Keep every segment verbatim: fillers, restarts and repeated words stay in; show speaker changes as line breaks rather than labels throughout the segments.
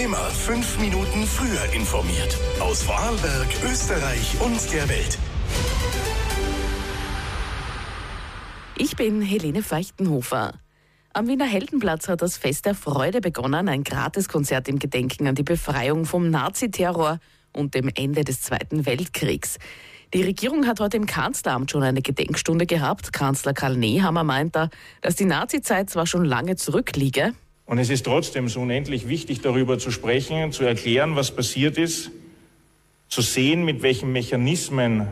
Immer fünf Minuten früher informiert. Aus Vorarlberg, Österreich und der Welt.
Ich bin Helene Feuchtenhofer. Am Wiener Heldenplatz hat das Fest der Freude begonnen, ein Gratiskonzert im Gedenken an die Befreiung vom Naziterror und dem Ende des Zweiten Weltkriegs. Die Regierung hat heute im Kanzleramt schon eine Gedenkstunde gehabt. Kanzler Karl Nehammer meint da, dass die Nazizeit zwar schon lange zurückliege.
Und es ist trotzdem so unendlich wichtig, darüber zu sprechen, zu erklären, was passiert ist, zu sehen, mit welchen Mechanismen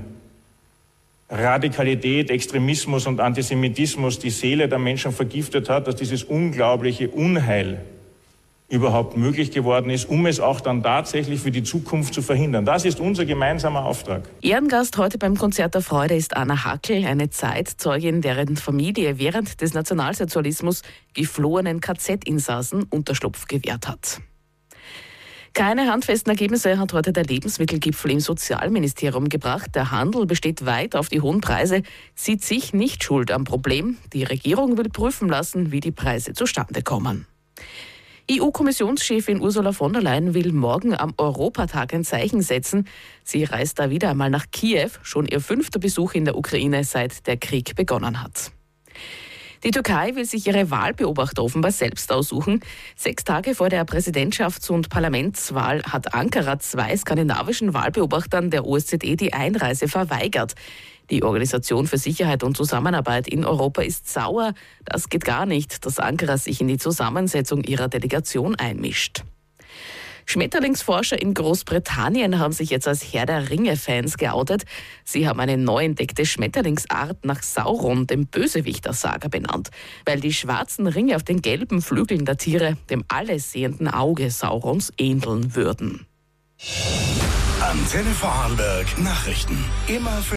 Radikalität, Extremismus und Antisemitismus die Seele der Menschen vergiftet hat, dass dieses unglaubliche Unheil überhaupt möglich geworden ist, um es auch dann tatsächlich für die Zukunft zu verhindern. Das ist unser gemeinsamer Auftrag.
Ehrengast heute beim Konzert der Freude ist Anna Hackel, eine Zeitzeugin, deren Familie während des Nationalsozialismus geflohenen K Z-Insassen Unterschlupf gewährt hat. Keine handfesten Ergebnisse hat heute der Lebensmittelgipfel im Sozialministerium gebracht. Der Handel besteht weit auf die hohen Preise, sieht sich nicht schuld am Problem. Die Regierung will prüfen lassen, wie die Preise zustande kommen. E U-Kommissionschefin Ursula von der Leyen will morgen am Europatag ein Zeichen setzen. Sie reist da wieder einmal nach Kiew, schon ihr fünfter Besuch in der Ukraine, seit der Krieg begonnen hat. Die Türkei will sich ihre Wahlbeobachter offenbar selbst aussuchen. Sechs Tage vor der Präsidentschafts- und Parlamentswahl hat Ankara zwei skandinavischen Wahlbeobachtern der O S Z E die Einreise verweigert. Die Organisation für Sicherheit und Zusammenarbeit in Europa ist sauer. Das geht gar nicht, dass Ankara sich in die Zusammensetzung ihrer Delegation einmischt. Schmetterlingsforscher in Großbritannien haben sich jetzt als Herr der Ringe-Fans geoutet. Sie haben eine neu entdeckte Schmetterlingsart nach Sauron, dem Bösewicht der Saga, benannt, weil die schwarzen Ringe auf den gelben Flügeln der Tiere dem allessehenden Auge Saurons ähneln würden.
Antenne Vorarlberg Nachrichten. Immer für